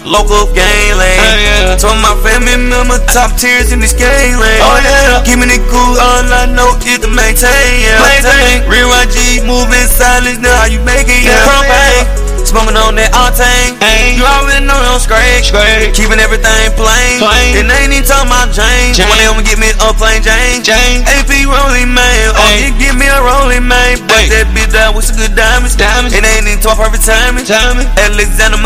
Local gangland. Told my family member top tiers in this gangland. Oh yeah. Give me the cool, all I know is to maintain. Yeah. Maintain. Real YG, moving silence. Now how you make it? Yeah. Propane. Smoking on that octane. You already know I'm straight. Keeping everything plain. And they ain't even talking about Jane. When they wanna get me a plain Jane. AP rolling man. Oh, you give me a rolling man. But that bitch down with some good diamonds. And they ain't even talk perfect timing. Alexander